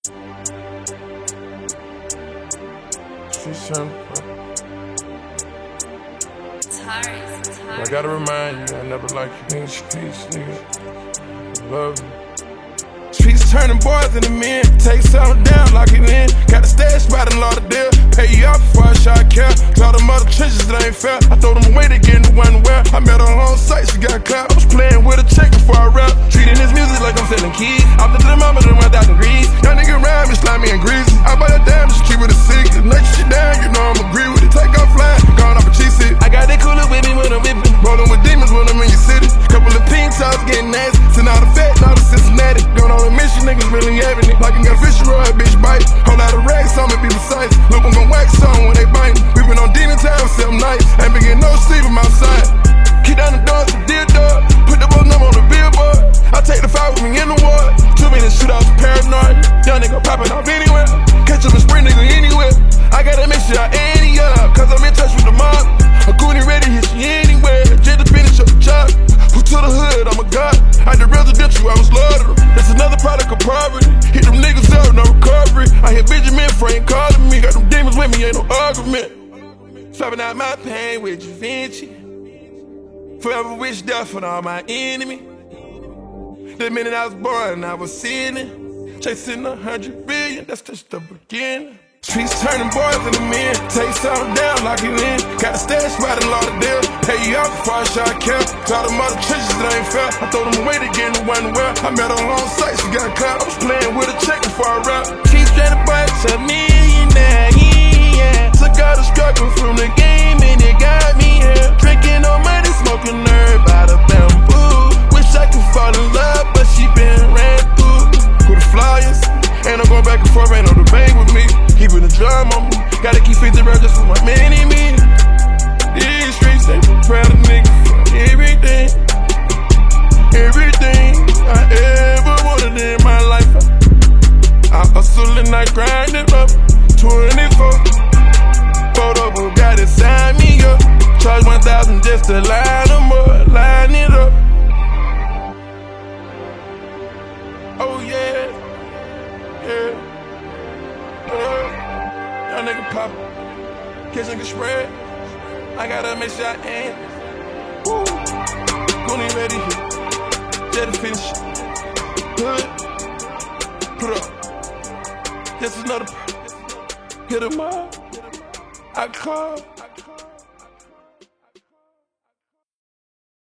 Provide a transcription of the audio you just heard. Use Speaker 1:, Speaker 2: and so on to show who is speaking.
Speaker 1: She's trying. I gotta remind you, I never liked you. Streets, nigga. Love you. Streets turning boys into men. Take something down, lock it in. Got the stash spot in Lauderdale. Pay you off before I shot care. Told them other trenches that ain't fair. I throw them away to get into one where I met her on site, she got clapped. I was playing with a check before I rap. Treating this music like I'm selling keys. Off the thermometer, 1,000 degrees. Young nigga around me, slimy and greasy. I buy your damn, just keep it a secret. Next shit down, you know I'm agree with it. Take off flying, gone off a cheese seat. I got that cooler with me when I'm whipping. Rolling with demons when I'm in your city. Couple of pink tops getting nasty. Send all the fat, all the Cincinnati. Going on a mission, niggas really having it. Like you got fish roll, bitch bite. Hold out a rag, so I'ma be precise. Look, I'm gon' wax on when they bite. We been on demon time, 7 nights. Ain't been getting no sleep, I'm outside. Keep down the doors, the deal dog. Put the both number on the billboard. I take the fight with me in the ward. 2 minutes shoot off paranoid. Young nigga popping off anywhere. Catch up and sprint nigga anywhere. I gotta make sure I ante up, cause I'm in touch with the mob. A goonie ready, hit you anywhere. Just to finish up the job. Who to the hood, I'm a god. At the residential, I was loaded. That's another product of poverty. Hit them niggas up, no recovery. I hear Benjamin Frank calling me. Got them demons with me, ain't no argument. Swapping out my pain with Da Vinci. Forever wish death for all my enemies. The minute I was born, I was sinning. Chasing 100 billion, that's just the beginning. Streets turning boys into men. Take something down, lock it in. Got a stash spot in Lauderdale. Pay you off before I shot care. Told them other trenches that ain't fair. I throw them away to get into one where I met her on site, she got clapped. I was playing with a check before I rap. Keep straight bucks, a millionaire, yeah. Took all the struggle from the game and it got me here. Drinking no money, smoking herb out of bamboo. Wish I could fall in love, but she been ran through. Who the flyers? Ain't no going back and forth, ain't no debate with me. Keeping the drum on me, gotta keep 50 rounds just for my mini-me. These streets, they proud of niggas for everything. Everything I ever wanted in my life. I hustle and I grind it up, 24. Photo got it, sign me up. Charge 1,000 just to line them up, line it up. Oh yeah, yeah. Young nigga pop, catch nigga spread. I gotta make sure I aim. Woo, goonie ready here. Just to finish. Hood, put up. Just another. Hit him up. I call.